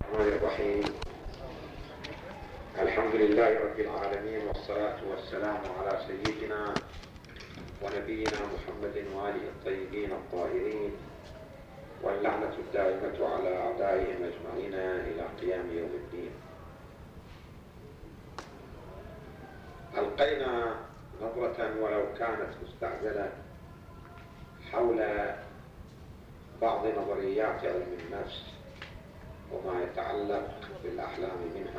الرحمن الرحيم. الحمد لله رب العالمين، والصلاة والسلام على سيدنا ونبينا محمد وآله الطيبين الطاهرين، واللعنة الدائمة على أعدائهم أجمعين إلى قيام يوم الدين. ألقينا نظرة ولو كانت مستعجلة حول بعض نظريات علم النفس وما يتعلق بالأحلام منها،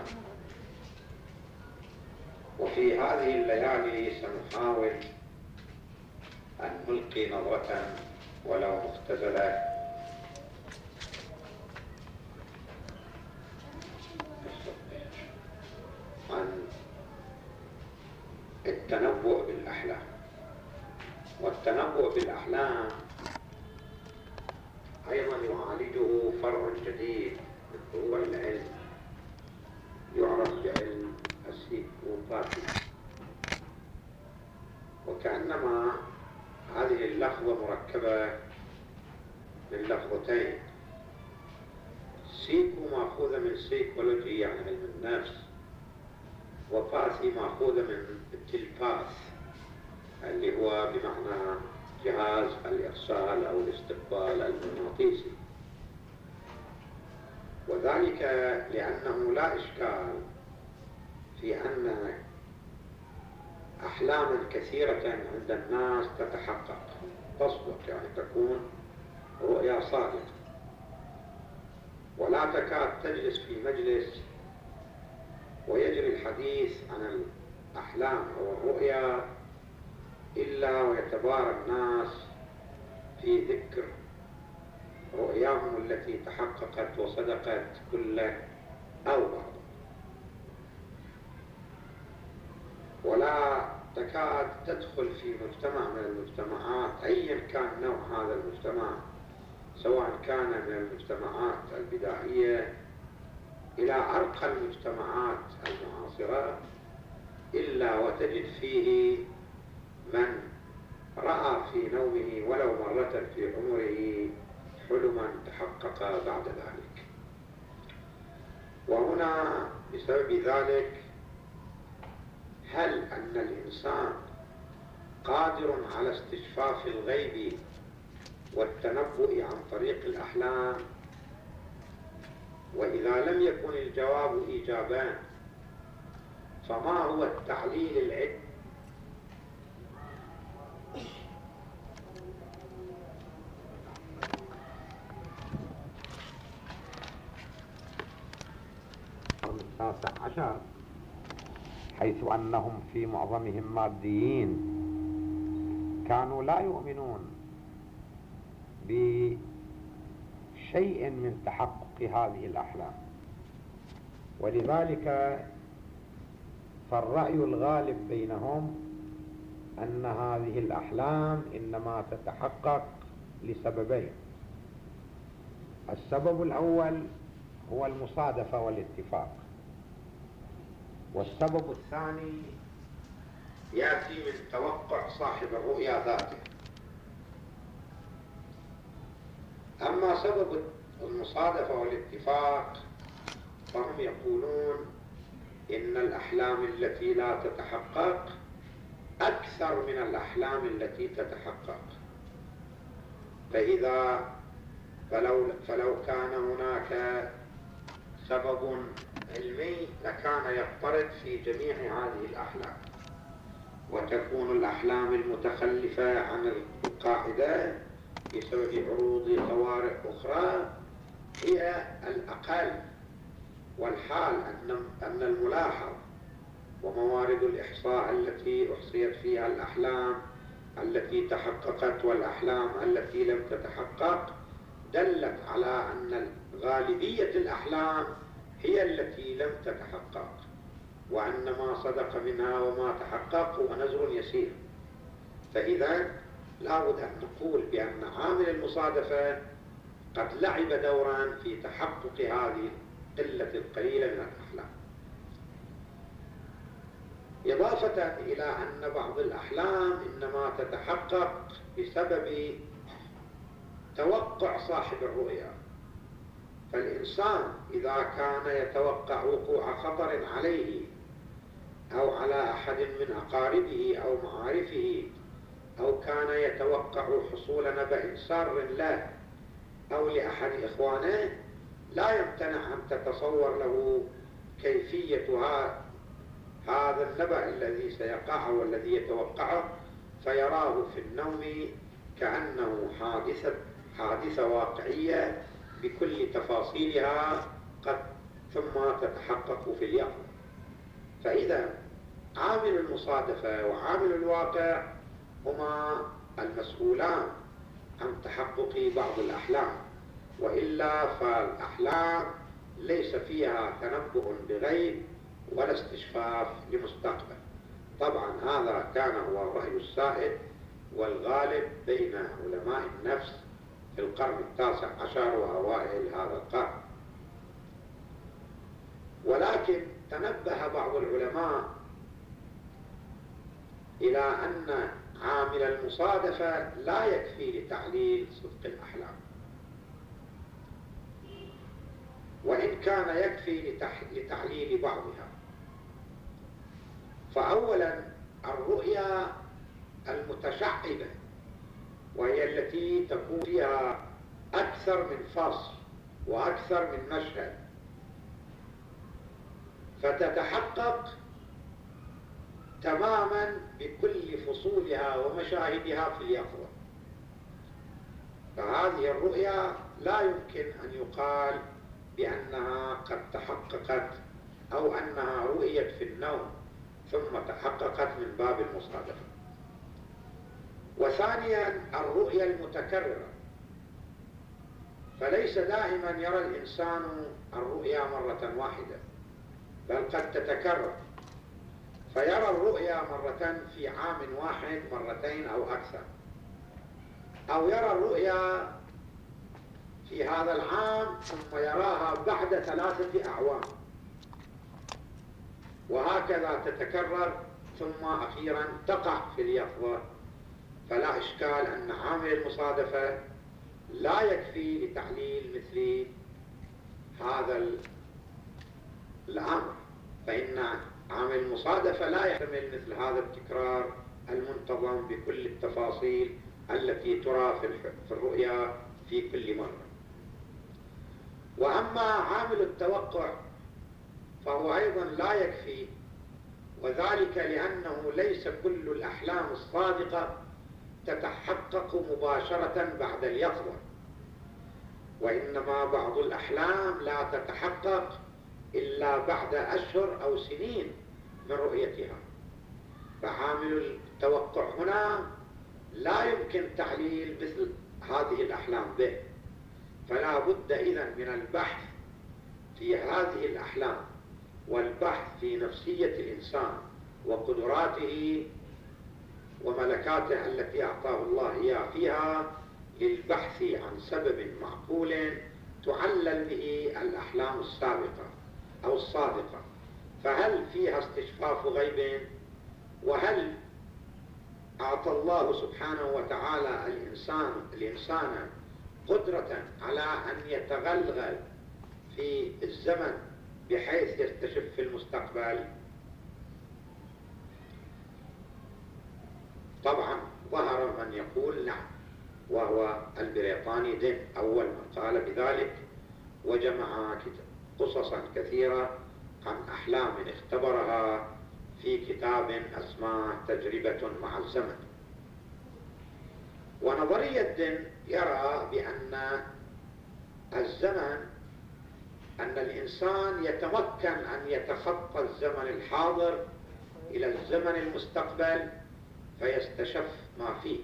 وفي هذه الليالي سنحاول أن نلقي نظرة ولو مختزلة عن التنبؤ بالأحلام. والتنبؤ بالأحلام أيضا يعالجه فرع جديد هو العلم يعرف بعلم السيكوباتي، وكأنما هذه اللفظة مركبة من لفظتين، سيكو مأخوذة من سيكولوجي يعني علم النفس، وباثي مأخوذة من التلباث اللي هو بمعنى جهاز الإرسال أو الاستقبال المغناطيسي، وذلك لأنه لا إشكال في أن أحلاما كثيرة عند الناس تتحقق، تصدق، يعني تكون رؤيا صادقة، ولا تكاد تجلس في مجلس ويجري الحديث عن الأحلام أو الرؤيا إلا ويتبارى الناس في ذكر رؤياهم التي تحققت وصدقت كله أو بعضه، ولا تكاد تدخل في مجتمع من المجتمعات أيا كان نوع هذا المجتمع، سواء كان من المجتمعات البدائية إلى أرقى المجتمعات المعاصرة، إلا وتجد فيه من رأى في نومه ولو مرة في عمره حلما تحقق بعد ذلك. وهنا بسبب ذلك هل أن الإنسان قادر على استشفاف الغيب والتنبؤ عن طريق الأحلام؟ وإذا لم يكن الجواب إيجابان فما هو التعليل العلمي التاسع عشر، حيث أنهم في معظمهم ماديين كانوا لا يؤمنون بشيء من تحقق هذه الأحلام، ولذلك فالرأي الغالب بينهم أن هذه الأحلام إنما تتحقق لسببين. السبب الأول هو المصادفة والاتفاق، والسبب الثاني يأتي من توقع صاحب الرؤيا ذاته. أما سبب المصادفة والاتفاق فهم يقولون إن الأحلام التي لا تتحقق أكثر من الأحلام التي تتحقق، فلو كان هناك سبب علمي لكان يضطرد في جميع هذه الأحلام، وتكون الأحلام المتخلفة عن القاعدة بسبب عروض طوارئ أخرى هي الأقل. والحال أن الملاحظ وموارد الإحصاء التي أحصيت فيها الأحلام التي تحققت والأحلام التي لم تتحقق دلت على أن غالبية الأحلام هي التي لم تتحقق، وأن ما صدق منها وما تحقق هو نزر يسير. فإذا لابد أن نقول بأن عامل المصادفة قد لعب دورا في تحقق هذه القلة القليلة من الأحلام، إضافة إلى أن بعض الأحلام إنما تتحقق بسبب توقع صاحب الرؤيا، فالإنسان إذا كان يتوقع وقوع خطر عليه أو على أحد من أقاربه أو معارفه، أو كان يتوقع حصول نبأ سار له أو لأحد إخوانه، لا يمتنع أن تتصور له كيفية هذا النبأ الذي سيقع والذي يتوقعه، فيراه في النوم كأنه حادثة واقعية بكل تفاصيلها ثم تتحقق في اليقظة. فإذا عامل المصادفة وعامل الواقع هما المسؤولان عن تحقق بعض الأحلام، وإلا فالأحلام ليس فيها تنبؤ بغيب ولا استشفاف لمستقبل. طبعا هذا كان هو الرأي السائد والغالب بين علماء النفس في القرن ال19 وأوائل هذا القرن. ولكن تنبه بعض العلماء إلى أن عامل المصادفة لا يكفي لتعليل صدق الأحلام، وإن كان يكفي لتعليل بعضها. فأولا الرؤيا المتشعبة، وهي التي تكون فيها أكثر من فصل وأكثر من مشهد، فتتحقق تماما بكل فصولها ومشاهدها في اليقظة. فهذه الرؤيا لا يمكن أن يقال بأنها قد تحققت أو أنها رؤيت في النوم ثم تحققت من باب المصادفة. وثانيا الرؤيا المتكررة، فليس دائما يرى الإنسان الرؤيا مرة واحدة، بل قد تتكرر، فيرى الرؤيا مرة في عام واحد مرتين أو أكثر، أو يرى الرؤيا في هذا العام ثم يراها بعد 3 أعوام، وهكذا تتكرر ثم أخيرا تقع في اليقظة. فلا إشكال أن عامل المصادفة لا يكفي لتعليل مثل هذا الأمر، فإن عامل المصادفة لا يحتمل مثل هذا التكرار المنتظم بكل التفاصيل التي ترى في الرؤيا في كل مرة. وأما عامل التوقع فهو أيضا لا يكفي، وذلك لأنه ليس كل الأحلام الصادقة تتحقق مباشرة بعد اليقظة، وإنما بعض الأحلام لا تتحقق إلا بعد أشهر أو سنين من رؤيتها. فعامل التوقع هنا لا يمكن تعليل مثل هذه الأحلام به، فلا بد إذن من البحث في هذه الأحلام والبحث في نفسية الإنسان وقدراته وملكاته التي أعطاه الله إياه فيها، للبحث عن سبب معقول تعلل به الأحلام السابقة أو الصادقة، فهل فيها استشفاف غيب؟ وهل أعطى الله سبحانه وتعالى الإنسان قدرة على أن يتغلغل في الزمن بحيث يستشف في المستقبل؟ طبعا ظهر من يقول نعم، وهو البريطاني دين أول من قال بذلك، وجمع قصصا كثيرة عن أحلام اختبرها في كتاب اسمه تجربة مع الزمن. ونظرية دين يرى بأن الزمن، أن الإنسان يتمكن أن يتخطى الزمن الحاضر إلى الزمن المستقبل فيستشف ما فيه،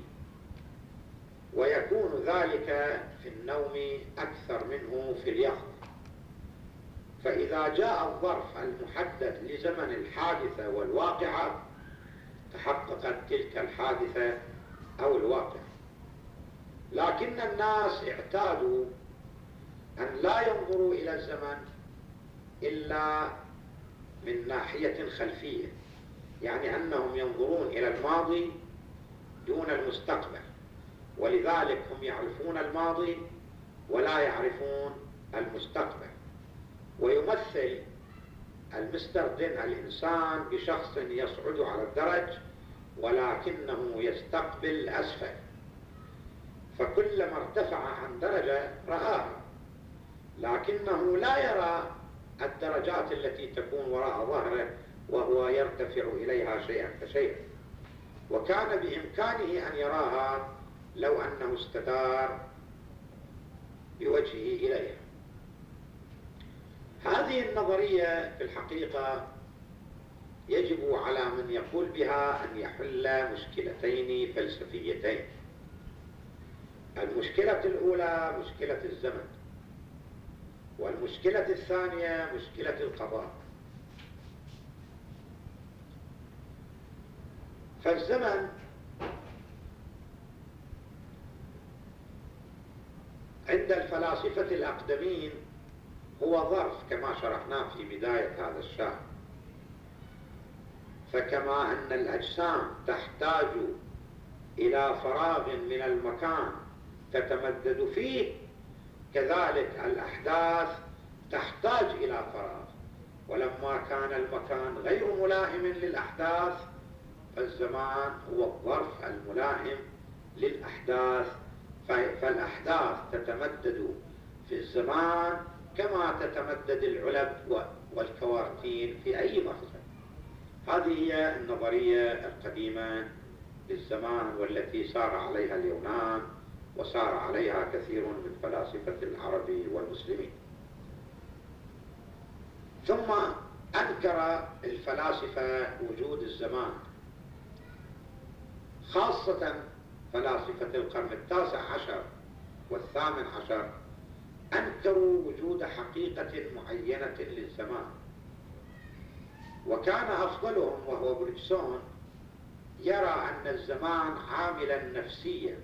ويكون ذلك في النوم أكثر منه في اليقظة. فإذا جاء الظرف المحدد لزمن الحادثة والواقعة تحققت تلك الحادثة أو الواقعة. لكن الناس اعتادوا أن لا ينظروا إلى الزمن إلا من ناحية خلفية، يعني أنهم ينظرون إلى الماضي دون المستقبل، ولذلك هم يعرفون الماضي ولا يعرفون المستقبل، ويمثل المستر دين الإنسان بشخص يصعد على الدرج ولكنه يستقبل أسفل، فكلما ارتفع عن درجة رآها، لكنه لا يرى الدرجات التي تكون وراء ظهره وهو يرتفع إليها شيئا فشيئا، وكان بإمكانه أن يراها لو أنه استدار بوجهه إليها. هذه النظرية في الحقيقة يجب على من يقول بها أن يحل مشكلتين فلسفيتين. المشكلة الأولى مشكلة الزمن، والمشكلة الثانية مشكلة القضاء. فالزمن عند الفلاسفة الأقدمين هو ظرف كما شرحناه في بداية هذا الشهر، فكما أن الأجسام تحتاج إلى فراغ من المكان تتمدد فيه، كذلك الأحداث تحتاج إلى فراغ، ولما كان المكان غير ملائم للأحداث فالزمان هو الظرف الملائم للأحداث، فالأحداث تتمدد في الزمان كما تتمدد العلب والكوارتين في أي مخزن. هذه هي النظرية القديمة للزمان والتي سار عليها اليونان وسار عليها كثير من فلاسفة العرب والمسلمين. ثم أنكر الفلاسفة وجود الزمان، خاصة فلاسفة القرن التاسع عشر والثامن عشر، أنكروا وجود حقيقة معينة للزمان. وكان أفضلهم وهو برجسون يرى أن الزمان عاملا نفسيا،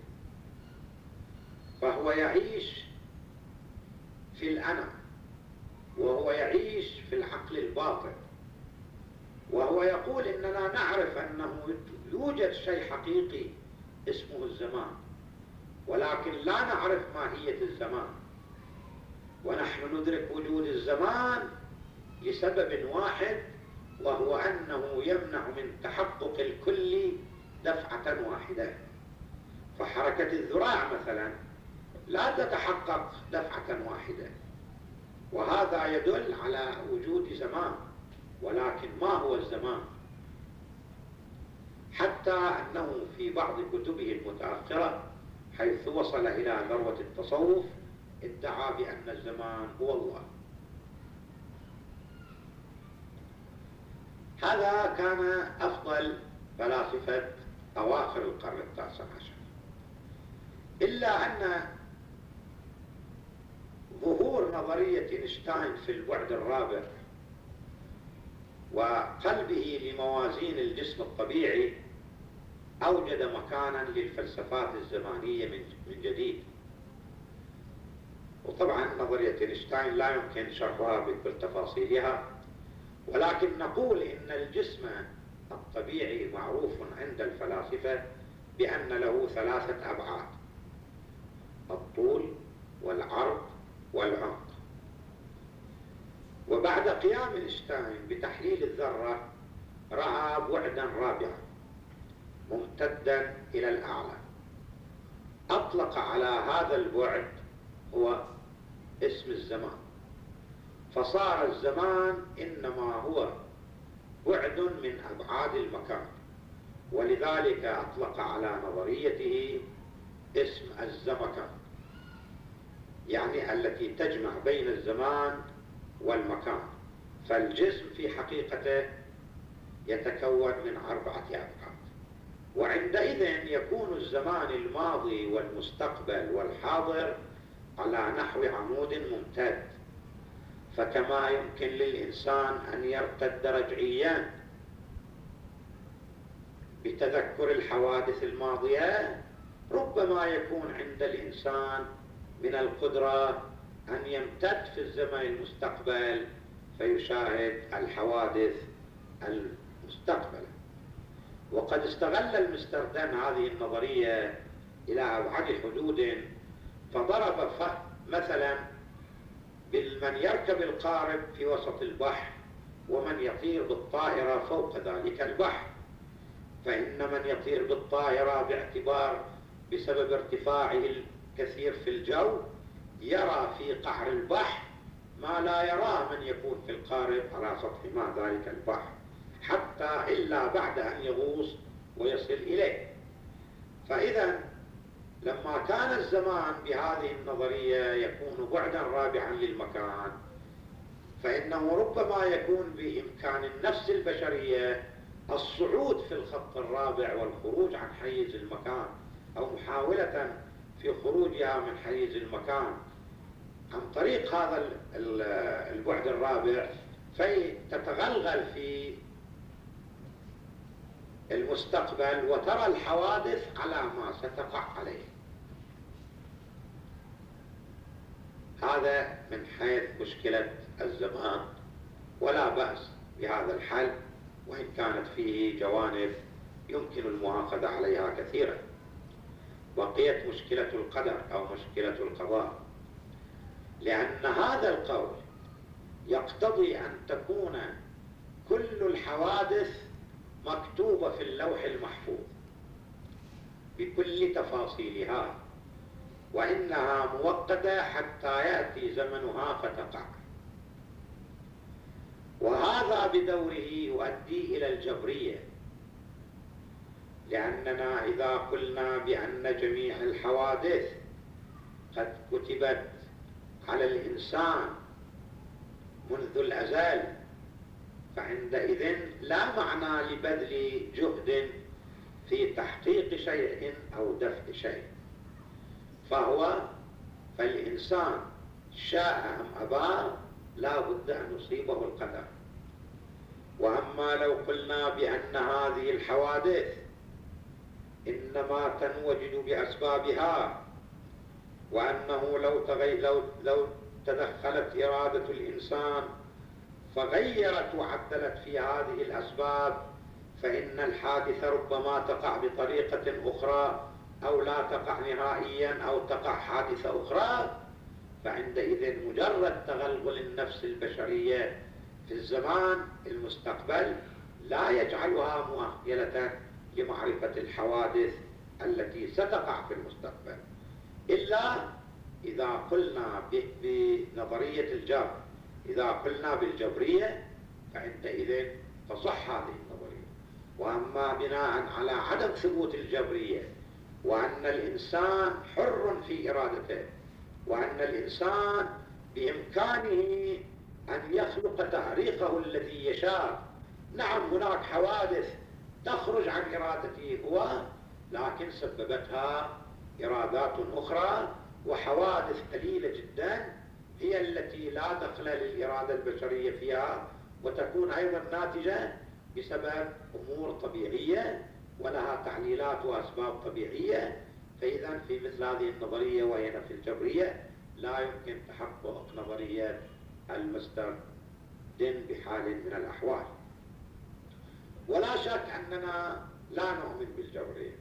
فهو يعيش في الأنا، وهو يعيش في العقل الباطن، وهو يقول إننا نعرف أنه يوجد شيء حقيقي اسمه الزمان، ولكن لا نعرف ماهية الزمان، ونحن ندرك وجود الزمان لسبب واحد، وهو أنه يمنع من تحقق الكل دفعة واحدة. فحركة الذراع مثلا لا تتحقق دفعة واحدة، وهذا يدل على وجود زمان، ولكن ما هو الزمان؟ حتى أنه في بعض كتبه المتأخرة حيث وصل إلى ذروة التصوف ادعى بأن الزمان هو الله. هذا كان أفضل فلاسفة أواخر القرن التاسع عشر، إلا أن ظهور نظرية إينشتاين في البعد الرابع وقلبه لموازين الجسم الطبيعي أوجد مكانا للفلسفات الزمانية من جديد. وطبعا نظرية إينشتاين لا يمكن شرحها بكل تفاصيلها، ولكن نقول إن الجسم الطبيعي معروف عند الفلاسفة بأن له ثلاثة أبعاد: الطول والعرض والعمق. وبعد قيام إينشتاين بتحليل الذرة رأى بعدا رابعا ممتدا إلى الأعلى، أطلق على هذا البعد هو اسم الزمان، فصار الزمان إنما هو بعد من أبعاد المكان، ولذلك أطلق على نظريته اسم الزمكان، يعني التي تجمع بين الزمان والمكان. فالجسم في حقيقته يتكون من 4 أبعاد، وعندئذ يكون الزمان الماضي والمستقبل والحاضر على نحو عمود ممتد. فكما يمكن للإنسان أن يرتد رجعيا بتذكر الحوادث الماضية، ربما يكون عند الإنسان من القدرة أن يمتد في الزمن المستقبل فيشاهد الحوادث المستقبل. وقد استغل المستر دين هذه النظرية إلى أبعد حدود، فضرب مثلا بالمن يركب القارب في وسط البحر ومن يطير بالطائرة فوق ذلك البحر. فإن من يطير بالطائرة باعتبار بسبب ارتفاعه الكثير في الجو يرى في قعر البحر ما لا يراه من يكون في القارب على سطح ماء ذلك البحر، حتى إلا بعد أن يغوص ويصل إليه. فإذا لما كان الزمان بهذه النظرية يكون بعدا رابعا للمكان، فإنه ربما يكون بإمكان النفس البشرية الصعود في الخط الرابع والخروج عن حيز المكان، أو محاولة في خروجها من حيز المكان عن طريق هذا البعد الرابع، فتتغلغل في المستقبل وترى الحوادث على ما ستقع عليه. هذا من حيث مشكلة الزمان، ولا بأس بهذا الحل، وإن كانت فيه جوانب يمكن المؤاخذة عليها كثيرا. بقيت مشكلة القدر أو مشكلة القضاء، لأن هذا القول يقتضي أن تكون كل الحوادث مكتوبة في اللوح المحفوظ بكل تفاصيلها، وإنها مؤقتة حتى يأتي زمنها فتقع. وهذا بدوره يؤدي إلى الجبرية، لأننا إذا قلنا بأن جميع الحوادث قد كتبت على الإنسان منذ الأزل، فعندئذ لا معنى لبذل جهد في تحقيق شيء أو دفع شيء. فالإنسان شاء أم أبى لا بد أن يصيبه القدر. وأما لو قلنا بأن هذه الحوادث إنما تنوجد بأسبابها، وأنه لو تدخلت إرادة الإنسان فغيرت وعدلت في هذه الأسباب فإن الحادثة ربما تقع بطريقة أخرى أو لا تقع نهائيا أو تقع حادثة أخرى، فعندئذ مجرد تغلغل النفس البشرية في الزمان المستقبل لا يجعلها مؤهلة لمعرفة الحوادث التي ستقع في المستقبل، إلا إذا قلنا بنظرية الجبر. إذا قلنا بالجبرية فعندئذ تصح هذه النظرية. وأما بناء على عدم ثبوت الجبرية، وأن الإنسان حر في إرادته، وأن الإنسان بإمكانه أن يخلق تاريخه الذي يشاء، نعم هناك حوادث تخرج عن إرادته هو، لكن سببتها إرادات أخرى، وحوادث قليلة جدا هي التي لا دخل للإرادة البشرية فيها، وتكون أيضا ناتجة بسبب أمور طبيعية ولها تعليلات وأسباب طبيعية. فإذا في مثل هذه النظرية وهي في الجبرية لا يمكن تحقق نظرية المصدر دين بحال من الأحوال. ولا شك أننا لا نؤمن بالجبرية،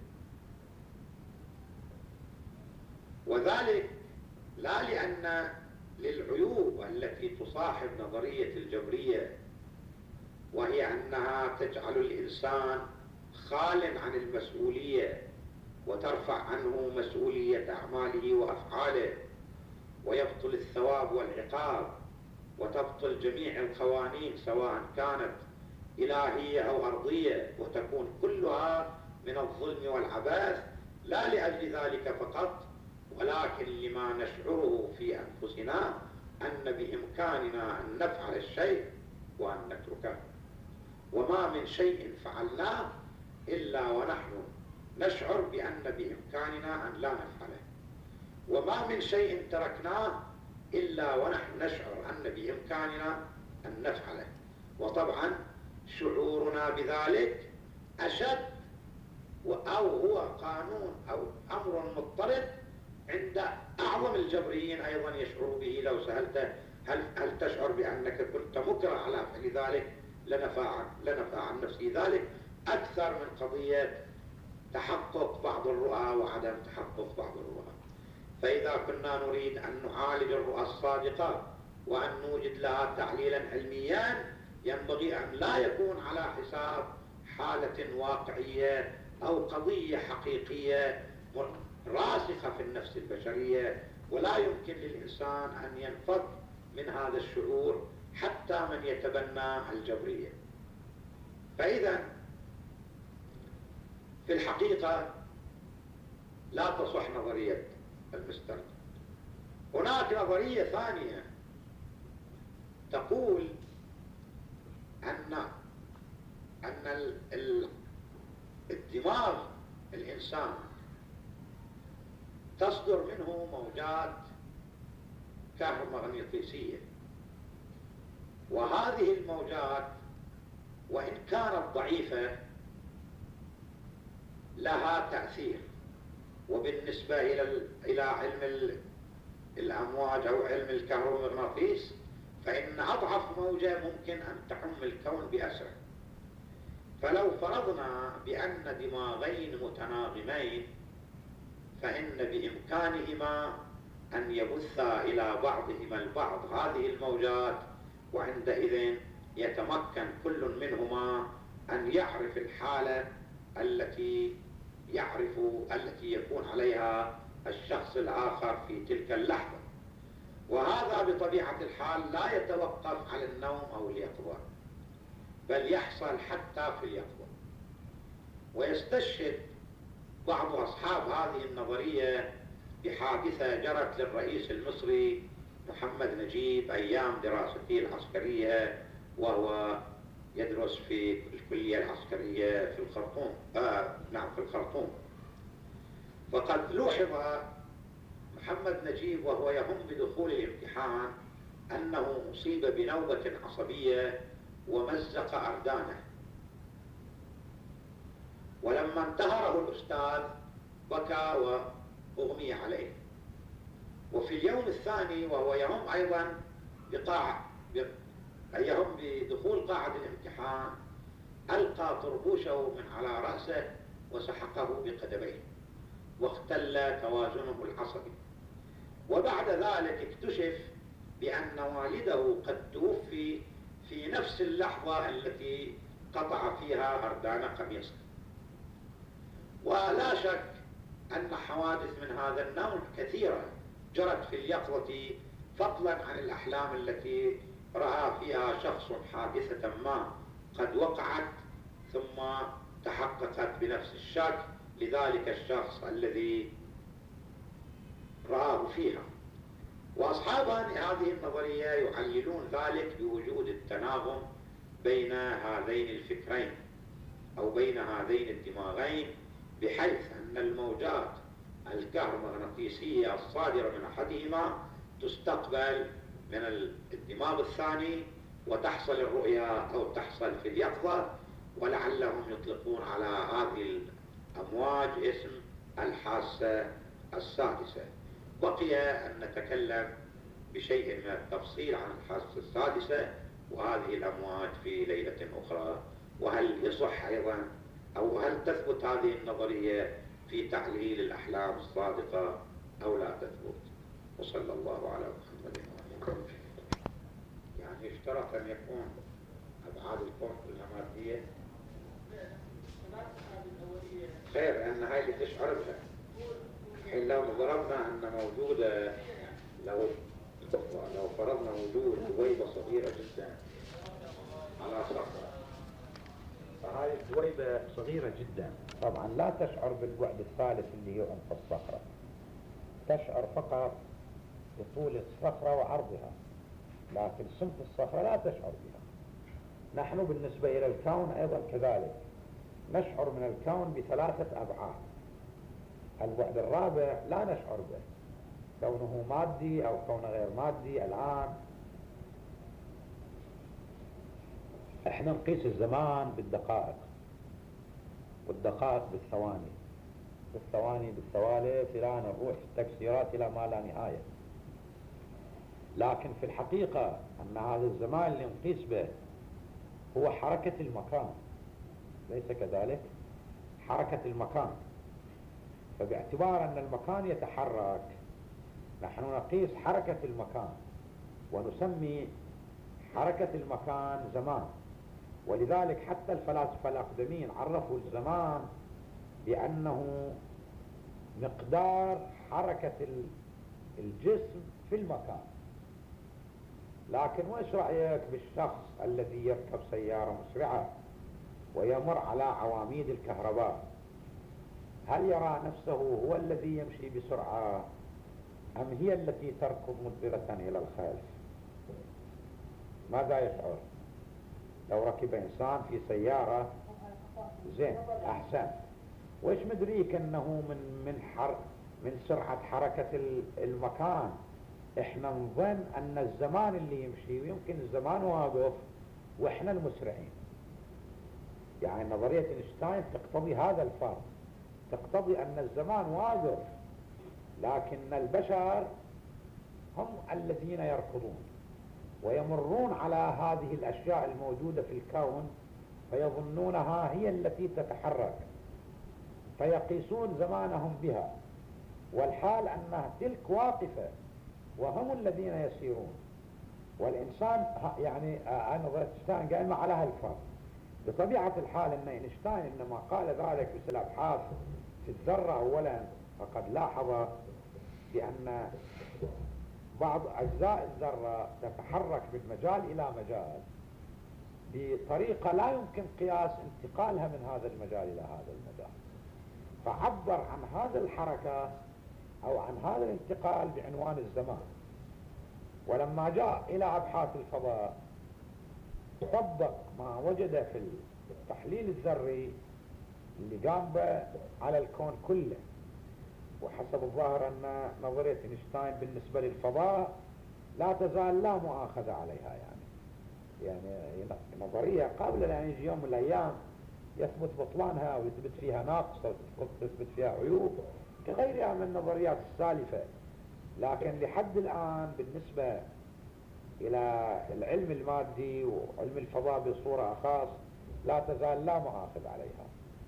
وذلك لا لأن للعيوب التي تصاحب نظرية الجبرية، وهي أنها تجعل الإنسان خال عن المسؤولية وترفع عنه مسؤولية أعماله وأفعاله، ويبطل الثواب والعقاب، وتبطل جميع القوانين سواء كانت إلهية أو أرضية، وتكون كلها من الظلم والعبث، لا لأجل ذلك فقط، ولكن لما نشعره في أنفسنا أن بإمكاننا أن نفعل الشيء وأن نتركه. وما من شيء فعلناه إلا ونحن نشعر بأن بإمكاننا أن لا نفعله، وما من شيء تركناه إلا ونحن نشعر أن بإمكاننا أن نفعله. وطبعا شعورنا بذلك أشد أو هو قانون أو أمر مضطرد عند أعظم الجبريين أيضا يشعر به. لو سألته هل تشعر بأنك كنت مكره على فعل ذلك لنفى عن نفسه ذلك أكثر من قضية تحقق بعض الرؤى وعدم تحقق بعض الرؤى. فإذا كنا نريد أن نعالج الرؤى الصادقة وأن نوجد لها تعليلا علميا ينبغي أن لا يكون على حساب حالة واقعية أو قضية حقيقية راسخة في النفس البشرية، ولا يمكن للإنسان أن ينفك من هذا الشعور حتى من يتبنى الجبرية. فإذا في الحقيقة لا تصح نظرية المسترد. هناك نظرية ثانية تقول أن الدماغ الإنسان تصدر منه موجات كهرومغناطيسية، وهذه الموجات وإن كانت ضعيفة لها تأثير. وبالنسبة إلى علم الأمواج أو علم الكهرومغناطيس، فإن أضعف موجة ممكن أن تعم الكون بأسره. فلو فرضنا بأن دماغين متناغمين فإن بإمكانهما أن يبثا إلى بعضهما البعض هذه الموجات، وعندئذ يتمكن كل منهما أن يعرف الحالة التي يكون عليها الشخص الآخر في تلك اللحظة. وهذا بطبيعة الحال لا يتوقف على النوم أو اليقظة، بل يحصل حتى في اليقظة. ويستشهد بعض أصحاب هذه النظرية بحادثة جرت للرئيس المصري محمد نجيب أيام دراسته العسكرية وهو يدرس في الكلية العسكرية في الخرطوم. في الخرطوم. فقد لوحظ محمد نجيب وهو يهم بدخول الامتحان أنه أصيب بنوبة عصبية ومزق أردانه، ولما انتهره الأستاذ بكى وأغمي عليه. وفي اليوم الثاني وهو يهم أيضا يهم بدخول قاعة الامتحان، ألقى طربوشه من على رأسه وسحقه بقدميه واختل توازنه العصبي. وبعد ذلك اكتشف بأن والده قد توفي في نفس اللحظة التي قطع فيها أردان قميصه. ولا شك أن حوادث من هذا النوع كثيرة جرت في اليقظة، فضلا عن الأحلام التي رأى فيها شخص حادثة ما قد وقعت ثم تحققت بنفس الشكل لذلك الشخص الذي رآه فيها. وأصحاب هذه النظرية يعللون ذلك بوجود التناغم بين هذين الفكرين أو بين هذين الدماغين، بحيث أن الموجات الكهرومغناطيسية الصادرة من أحدهما تستقبل من الدماغ الثاني وتحصل الرؤية أو تحصل في اليقظة، ولعلهم يطلقون على هذه الأمواج اسم الحاسة السادسة. بقي أن نتكلم بشيء من التفصيل عن الحاسة السادسة وهذه الأمواج في ليلة أخرى، وهل يصح أيضا أو هل تثبت هذه النظرية في تعليل الأحلام الصادقة أو لا تثبت. وصلى الله على محمد وعلى آله. يعني يشترط أن يكون أبعاد الكون كلها مادية؟ خير، أن هاي اللي تشعر بها. الحين لو ضربنا أن موجودة، لو فرضنا وجود دويبة صغيرة جدا على صخرة، فهذه الدويبة صغيرة جدا طبعا لا تشعر بالبعد الثالث اللي هي عمق الصخرة، تشعر فقط بطول الصخرة وعرضها، لكن سمك الصخرة لا تشعر بها. نحن بالنسبة إلى الكون أيضا كذلك، نشعر من الكون بثلاثة أبعاد. البعد الرابع لا نشعر به، كونه مادي أو كونه غير مادي. الآن احنا نقيس الزمان بالدقائق، والدقائق بالثواني، بالثواني بالثوالث إلى أن نروح التكسيرات إلى ما لا نهاية. لكن في الحقيقة أن هذا الزمان اللي نقيس به هو حركة المكان، ليس كذلك؟ حركة المكان. فباعتبار أن المكان يتحرك، نحن نقيس حركة المكان، ونسمي حركة المكان زمان. ولذلك حتى الفلاسفة الأقدمين عرفوا الزمان بأنه مقدار حركة الجسم في المكان. لكن وإيش رأيك بالشخص الذي يركب سيارة مسرعة ويمر على عواميد الكهرباء؟ هل يرى نفسه هو الذي يمشي بسرعة أم هي التي تركض مدبرة إلى الخلف؟ ماذا يشعر لو ركب إنسان في سيارة؟ زين، أحسن. وإيش مدريك أنه من سرعة حركة المكان إحنا نظن أن الزمان اللي يمشي ويمكن الزمان واقف وإحنا المسرعين. يعني نظرية إينشتاين تقتضي هذا الفرق، تقتضي أن الزمان واقف لكن البشر هم الذين يركضون ويمرون على هذه الأشياء الموجودة في الكون فيظنونها هي التي تتحرك، فيقيسون زمانهم بها، والحال أنها تلك واقفة وهم الذين يسيرون. والإنسان يعني نظرية إينشتاين قائمة على هالفرق. بطبيعة الحال أن إينشتاين إنما قال ذلك مثل أبحاث في الذرة أولا، فقد لاحظ بأن بعض أجزاء الذرة تتحرك من مجال إلى مجال بطريقة لا يمكن قياس انتقالها من هذا المجال إلى هذا المجال، فعبر عن هذا الحركة أو عن هذا الانتقال بعنوان الزمان. ولما جاء إلى أبحاث الفضاء طبق ما وجد في التحليل الذري اللي قام به على الكون كله. وحسب الظاهر أن نظرية إينشتاين بالنسبة للفضاء لا تزال لا مؤاخذة عليها، يعني نظرية قابلة لأن يجي يوم من الأيام يثبت بطلانها ويثبت فيها ناقص ويثبت فيها عيوب كغيرها من النظريات السالفة. لكن لحد الآن بالنسبة إلى العلم المادي وعلم الفضاء بصورة أخص لا تزال لا مؤاخذ عليها.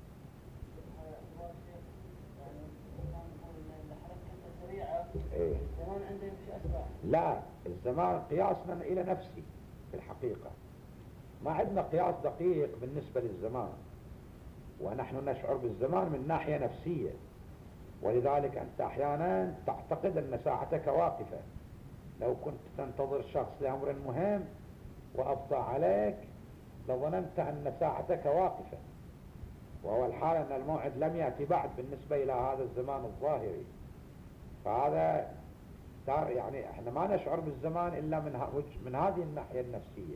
إيه؟ الزمان عنده يمشي أسرع. لا، الزمان قياسنا إلى نفسي في الحقيقة، ما عندنا قياس دقيق بالنسبة للزمان، ونحن نشعر بالزمان من ناحية نفسية. ولذلك أنت أحيانا تعتقد أن ساعتك واقفة. لو كنت تنتظر شخص لأمر مهم وأبطأ عليك لظننت أن ساعتك واقفة، وهو الحال أن الموعد لم يأتي بعد بالنسبة إلى هذا الزمان الظاهري. فهذا صار يعني احنا ما نشعر بالزمان إلا من هذه الناحية النفسية.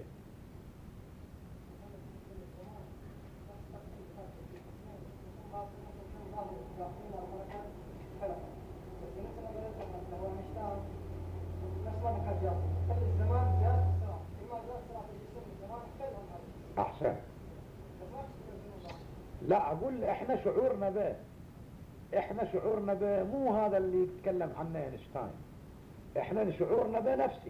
أحسن. لا، أقول إحنا شعورنا به، إحنا شعورنا به مو هذا اللي يتكلم عنه إينشتاين، إحنا شعورنا به نفسي.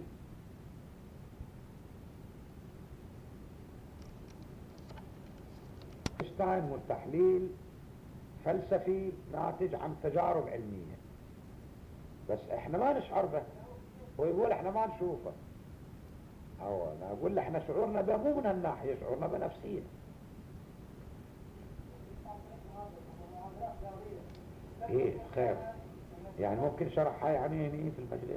إينشتاين هو تحليل فلسفي ناتج عن تجارب علمية، بس إحنا ما نشعر به، هو يقول إحنا ما نشوفه. أو أنا أقول إحنا شعورنا به مو من هالناحية، شعورنا به نفسيا. إيه خير، يعني ممكن شرحها يعني هنا في المجلس.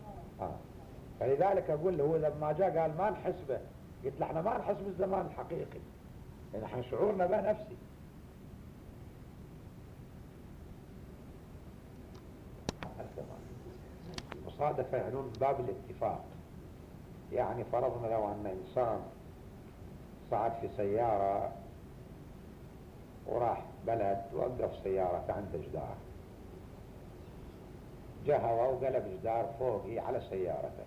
فلذلك أقول له هو لما جاء قال ما نحس به، قلت له إحنا ما نحس بالزمان الحقيقي، لأن إحنا شعورنا به نفسي. مصادفة يعنون باب الاتفاق. يعني فرضنا لو أن إنسان صعد في سيارة وراح بلد وقف سيارته عند جدار، جاء هوا وقلب جدار فوقي على سيارته،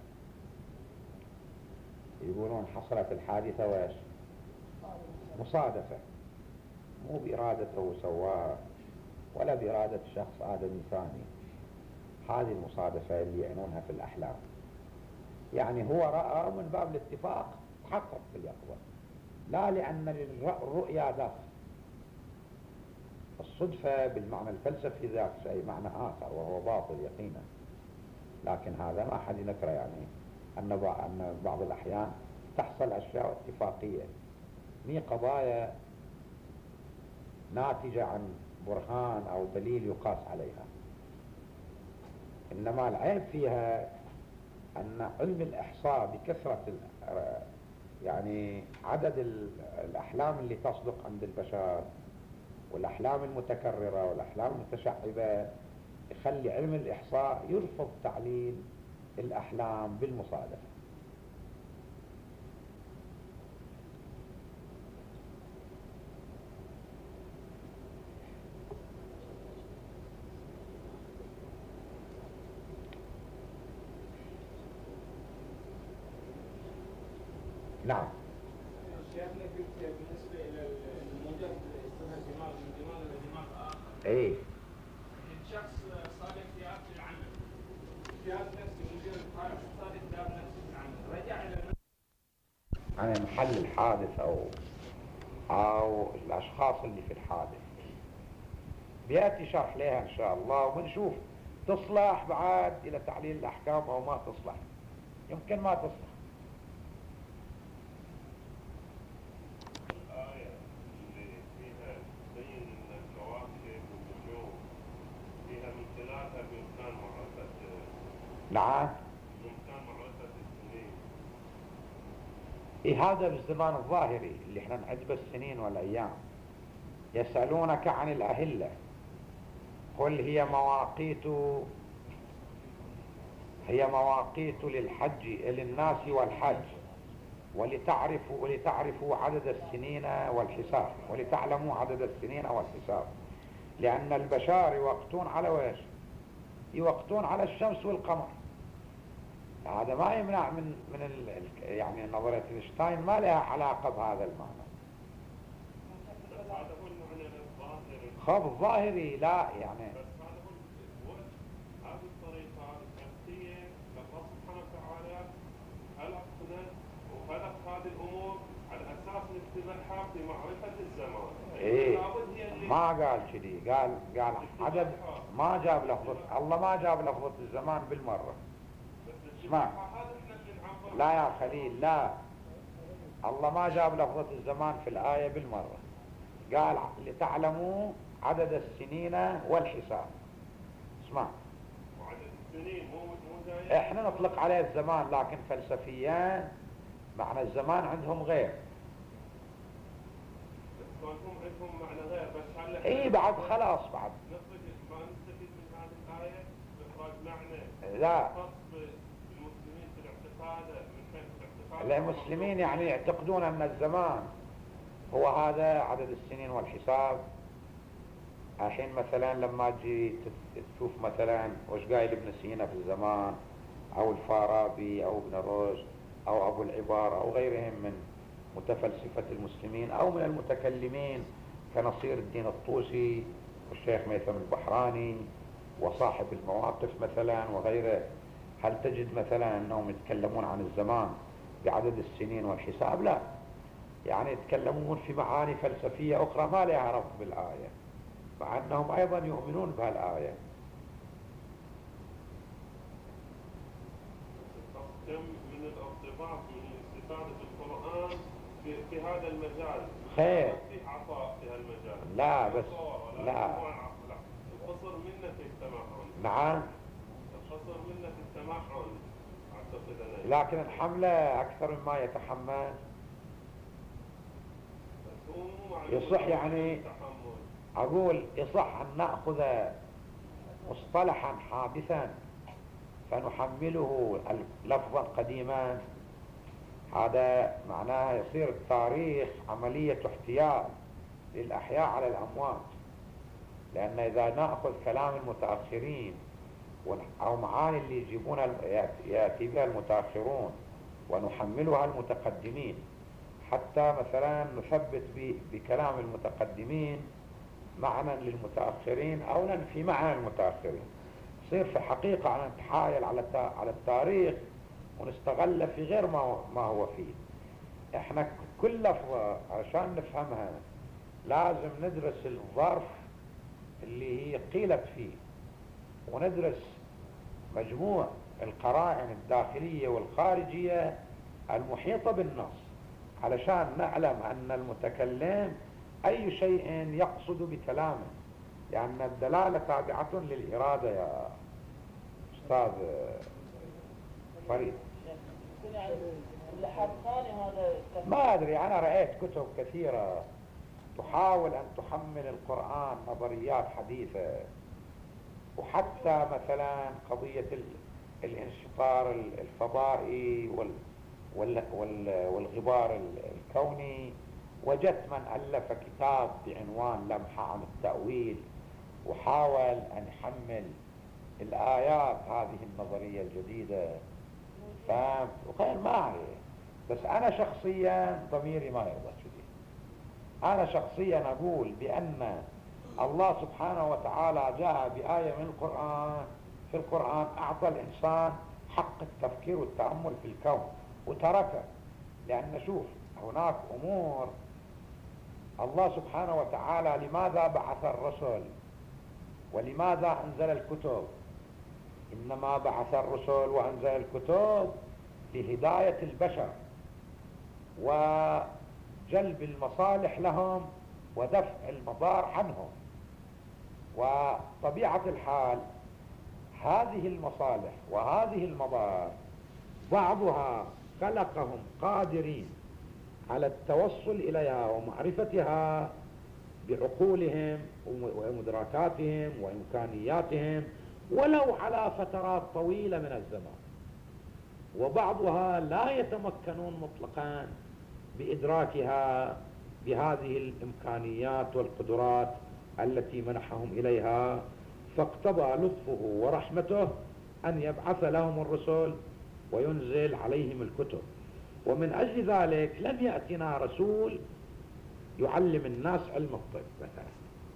يقولون حصلت الحادثة وإيش؟ مصادفة، مو بإرادته وسواها ولا بإرادة شخص آدمي ثاني. هذه المصادفة اللي يعنونها في الأحلام. يعني هو رأى من باب الاتفاق تحقق في اليقظة، لا لأن الرؤيا داخل. الصدفة بالمعنى الفلسفي ذات شيء معنى آخر وهو باطل يقينا، لكن هذا ما حد ينكره. يعني أن بعض الأحيان تحصل أشياء اتفاقية، هي قضايا ناتجة عن برهان أو دليل يقاس عليها. إنما العيب فيها أن علم الإحصاء بكثرة يعني عدد الأحلام اللي تصدق عند البشر والأحلام المتكررة والأحلام المتشعبة يخلي علم الإحصاء يرفض تعليل الأحلام بالمصادفة. نعم. شيخنا قلت بالنسبة إلى الموجب اسمها دماغ من دماغ إلى دماغ آخر. إيه. الشخص صار اكتئاب في العمل. اكتئاب نفسي مجرد حالة صار اكتئاب نفسي في العمل. رجع إلى عن محل الحادث أو الأشخاص اللي في الحادث بيأتي شرح لها إن شاء الله، ونشوف تصلح بعد إلى تعليل الأحكام أو ما تصلح. يمكن ما تصلح. الآية اللي فيها تبين أن الكواكب والنجوم فيها من خلالها بإمكان معرفة نعم. السنين. إيه هذا بالزمان الظاهري اللي احنا نعد بالسنين والأيام. يسألونك عن الأهلة قل هي مواقيت للحج للناس والحج ولتعرفوا عدد السنين والحساب ولتعلموا عدد السنين والحساب، لأن البشر يوقتون على ويش؟ يوقتون على الشمس والقمر. هذا ما يمنع يعني نظرية اينشتاين ما لها علاقة بهذا المعنى. هذا هو المعنى الظاهري. خب الظاهري لا يعني. بس هذا هو هذه الطريقة الشمسية لله سبحانه وتعالى خلقنا وخلق هذه الأمور على أساس نتبعها في معرفة الزمان. إيه ما قال كذي، قال عدد، ما جاب لفظة الله، ما جاب لفظة الزمان بالمرة. اسمع لا يا خليل، لا، الله ما جاب لفظة الزمان في الآية بالمرة، قال لتعلموا عدد السنين والحساب. اسمع، وعدد السنين مو زي احنا نطلق عليه الزمان، لكن فلسفيا معنى الزمان عندهم غير. هم عندهم معنى غير، بس هلا اي بعد خلاص بعد ما نستفيد من هذه الآية بإخراج معنى لا. خاص بالمسلمين في الاعتقاد من حيث الاعتقاد. المسلمين يعني يعتقدون أن الزمان هو هذا عدد السنين والحساب. الحين مثلا لما تجي تشوف مثلا وش قايل ابن سينا في الزمان أو الفارابي أو ابن رشد أو أبو العبار أو غيرهم من متفلسفة المسلمين أو من المتكلمين كنصير الدين الطوسي والشيخ ميثم البحراني وصاحب المواقف مثلا وغيره، هل تجد مثلا أنهم يتكلمون عن الزمان بعدد السنين والحساب؟ لا، يعني يتكلمون في معاني فلسفية أخرى ما لها ربط بالآية، مع أنهم أيضا يؤمنون بهالآية. كم من الارتباط من استفادة القرآن في هذا المجال خير. في عطاء في هالمجال. لا بس لا. القصر منه في التمعن. نعم. القصر منه في التمعن أعتقد أنا. لكن الحملة أكثر مما يتحمل. يصح يعني أقول يصح أن نأخذ مصطلحا حادثا فنحمله لفظا قديما، هذا معناه يصير التاريخ عملية احتيال للأحياء على الأموات. لأن إذا نأخذ كلام المتأخرين أو معاني اللي يجيبونها يأتي بها المتأخرون ونحملها المتقدمين، حتى مثلا نثبت بكلام المتقدمين معنى للمتأخرين أو ننفي معنى المتأخرين، يصير في الحقيقة أن نتحايل على التاريخ ونستغل في غير ما هو فيه. احنا كل لفظة عشان نفهمها لازم ندرس الظرف اللي هي قيلت فيه، وندرس مجموع القرائن الداخلية والخارجية المحيطة بالنص، علشان نعلم أن المتكلم أي شيء يقصد بكلامه، لأن الدلالة تابعة للإرادة يا أستاذ فريد. ما أدري، أنا رأيت كتب كثيرة تحاول أن تحمل القرآن نظريات حديثة، وحتى مثلا قضية الانشطار الفضائي والغبار الكوني، وجدت من ألف كتاب بعنوان لمحة عن التأويل، وحاول أن يحمل الآيات هذه النظرية الجديدة، فهمت؟ وقال ما أعرف، بس أنا شخصيا ضميري ما يرضى كذي. أنا شخصيا أقول بأن الله سبحانه وتعالى جاء بآية من القرآن، في القرآن أعطى الإنسان حق التفكير والتأمل في الكون وتركه، لأن شوف هناك أمور الله سبحانه وتعالى لماذا بعث الرسل ولماذا أنزل الكتب؟ إنما بعث الرسل وأنزل الكتب لهداية البشر وجلب المصالح لهم ودفع المضار عنهم. وطبيعة الحال هذه المصالح وهذه المضار بعضها خلقهم قادرين على التوصل إليها ومعرفتها بعقولهم ومدركاتهم وإمكانياتهم ولو على فترات طويلة من الزمان، وبعضها لا يتمكنون مطلقا بإدراكها بهذه الإمكانيات والقدرات التي منحهم إليها، فاقتضى لطفه ورحمته أن يبعث لهم الرسل وينزل عليهم الكتب. ومن أجل ذلك لم يأتنا رسول يعلم الناس علم الطب مثلا،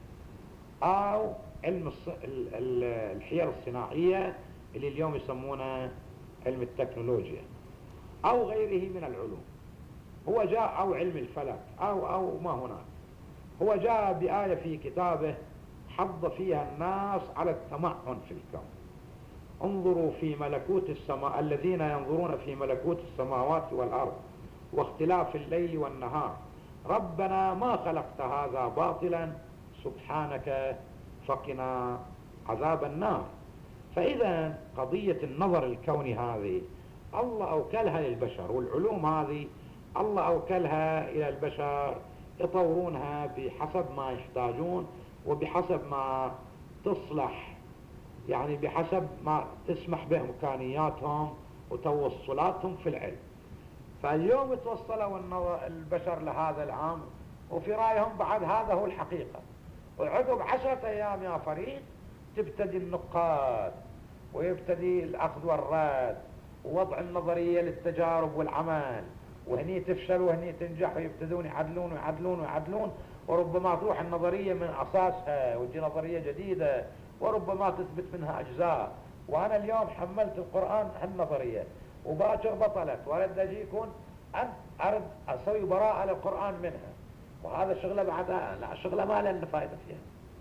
أو علم الحيل الصناعية اللي اليوم يسمونه علم التكنولوجيا أو غيره من العلوم. هو جاء أو علم الفلك أو ما هناك. هو جاء بآية في كتابه حض فيها الناس على التمعن في الكون. انظروا في ملكوت السماء، الذين ينظرون في ملكوت السماوات والأرض واختلاف الليل والنهار ربنا ما خلقت هذا باطلا سبحانك فقنا عذاب النار. فإذا قضية النظر الكوني هذه الله أوكلها للبشر، والعلوم هذه الله أوكلها إلى البشر يطورونها بحسب ما يحتاجون وبحسب ما تصلح، يعني بحسب ما تسمح بإمكانياتهم وتوصلاتهم في العلم. فاليوم توصلوا البشر لهذا الأمر، وفي رأيهم بعد هذا هو الحقيقة. وعقب 10 أيام يا فريق تبتدي النقاد ويبتدي الأخذ والرد ووضع النظرية للتجارب والعمل، وهني تفشل وهني تنجح، ويبتدون يعدلون ويعدلون ويعدلون، وربما تروح النظرية من أساسها وتجي نظرية جديدة، وربما تثبت منها أجزاء. وأنا اليوم حملت القرآن هالنظرية وباكر بطلت، وأرد أجيكم أن أرد أسوي براءة للقرآن منها، وهذا شغلة بعد لا شغلة ما لنا فائدة فيها.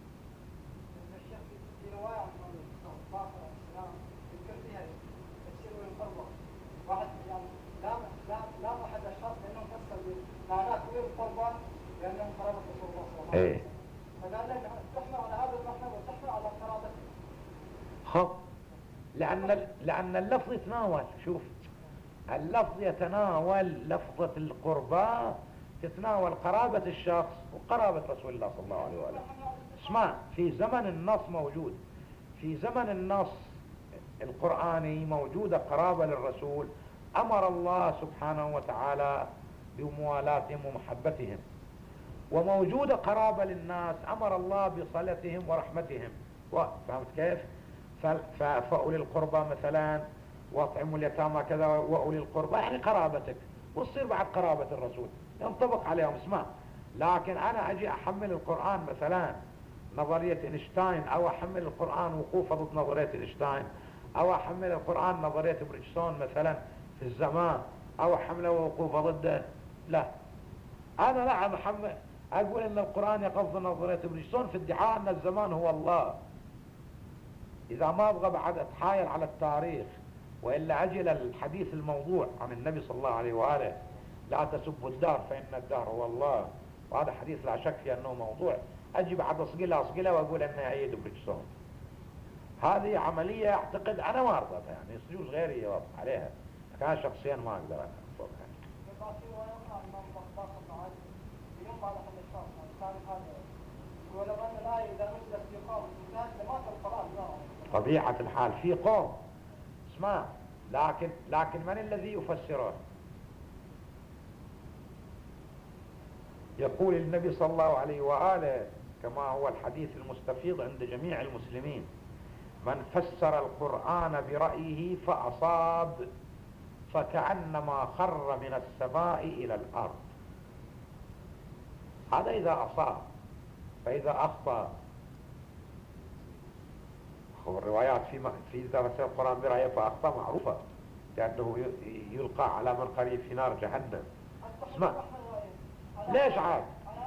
الشيخ في رواية عن باقر الإسلام يذكر فيها تفسير ويقرر واحد يعني لا أحد الأشخاص لأنهم فسروا معناه كبير القربان لأنهم قرابة رسول الله صلى الله عليه وسلم. فقال لك تحمل على هذا المحمل وتحمل على قرابته. خب لأن اللفظ يتناول، شوف اللفظ يتناول لفظة القربى، تتناول قرابة الشخص وقرابة رسول الله صلى الله عليه وسلم. اسمع، في زمن النص موجود، في زمن النص القرآني موجودة قرابة للرسول، أمر الله سبحانه وتعالى بموالاتهم ومحبتهم، وموجودة قرابة للناس أمر الله بصلتهم ورحمتهم. فهمت كيف؟ فأولي القربى مثلا واطعموا اليتامى كذا وأولي القربى، يعني قرابتك، وتصير بعد قرابة الرسول ينطبق عليهم. اسمع، لكن أنا أجي أحمل القرآن مثلا نظرية إينشتاين، أو أحمل القرآن وقوفه ضد نظرية إينشتاين، أو أحمل القرآن نظرية بريدجسون مثلا في الزمان، أو أحمله وقوفه ضده. لا، أنا لا أحمل أقول أن القرآن يقصد نظرية بريدجسون في ادعاء أن الزمان هو الله. إذا ما أبغى بعد أتحايل على التاريخ وإلا أجل الحديث الموضوع عن النبي صلى الله عليه وآله: لا تسبوا الدهر فإن الدهر هو الله. وهذا حديث لا شك في أنه موضوع. أجي بعد أصقلة وأقول أنه أيد برجسون. هذه عملية أعتقد أنا ما أرضتها، يعني يجوز غيري يوافق عليها، لكن أنا شخصيا ما أقدر أنا أفوقها. طبيعة الحال في قوم اسمع، لكن من الذي يفسره؟ يقول النبي صلى الله عليه وآله كما هو الحديث المستفيض عند جميع المسلمين: من فسر القرآن برأيه فأصاب فكأنما خر من السماء إلى الأرض. هذا إذا أصاب، فإذا أخطأ، الروايات في إذا فسر القرآن برأيه فأخطأ معروفة، لأنه يلقى على من قريب في نار جهنم. اسمع، ليش عاد؟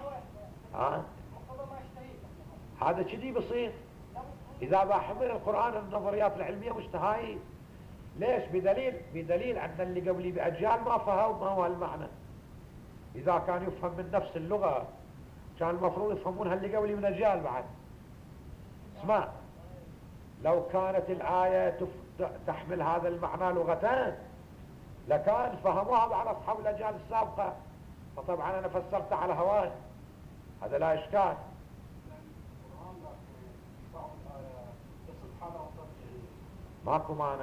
هذا كذي بصير إذا بحمل القرآن النظريات العلمية مشتهاي. ليش؟ بدليل أن اللي قبلي بأجيال ما فهموا ما هو المعنى. إذا كان يفهم من نفس اللغة كان المفروض يفهمونها اللي قبلي من أجيال بعد. اسمع، لو كانت الآية تحمل هذا المعنى لغتان لكان فهموها بعد أصحاب الأجيال السابقة، فطبعا أنا فسرت على هواي، هذا لا إشكال. ماكو معنى.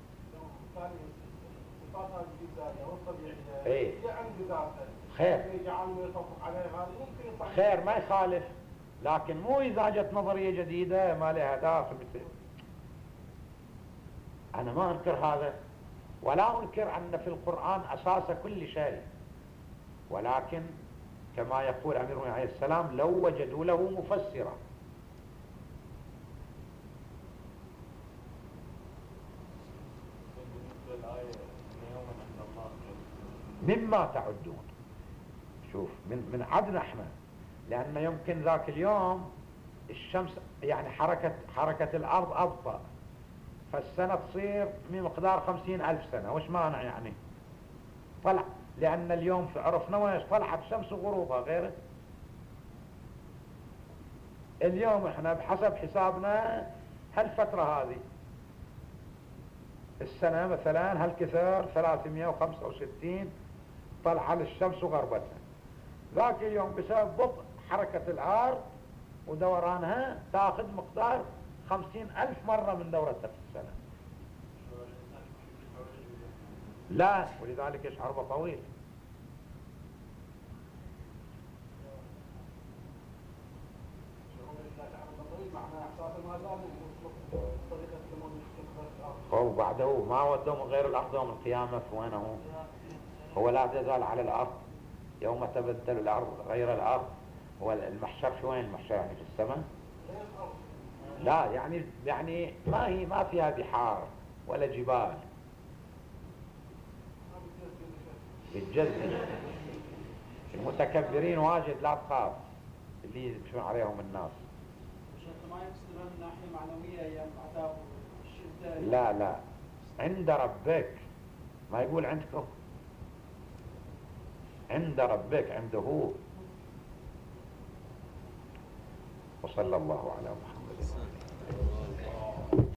ايه خير ما يخالف، لكن مو إذا جت نظرية جديدة ما لها داخل. أنا ما أنكر هذا، ولا أنكر أن في القرآن أساس كل شيء، ولكن كما يقول أمير عليه السلام: لو وجدوا له مفسرا. مما تعدون، شوف من عدنا احنا، لأن يمكن ذاك اليوم الشمس يعني حركة الأرض أبطأ، فالسنة تصير بمقدار 50,000 سنة. وش معنى يعني؟ طلع، لأن اليوم عرفنا ويش طلعت الشمس وغروبها غيره. اليوم احنا بحسب حسابنا هالفترة هذه السنة مثلا هالكثر 365 طلع للشمس وغربتها. ذاك اليوم بسبب بطء حركة الأرض ودورانها تاخذ مقدار 50,000 مرة من دورتها في السنة. لا، ولذلك يشعر بطويل. وبعده ما ودهم غير الأرض يوم القيامة، فوينه هو لا تزال على الأرض يوم تبدل الأرض غير الأرض. هو المحشر في وين؟ المحشر يعني في السماء؟ لا، يعني ما فيها بحار ولا جبال، بالجزء. المتكبرين واجد لا تخاف، اللي يمشون عليهم الناس. ما يقصد من ناحية معنوية أيام العذاب والشدة؟ لا، عند ربك، ما يقول عندكم، عند ربك، عنده هو. وصلى الله على محمد.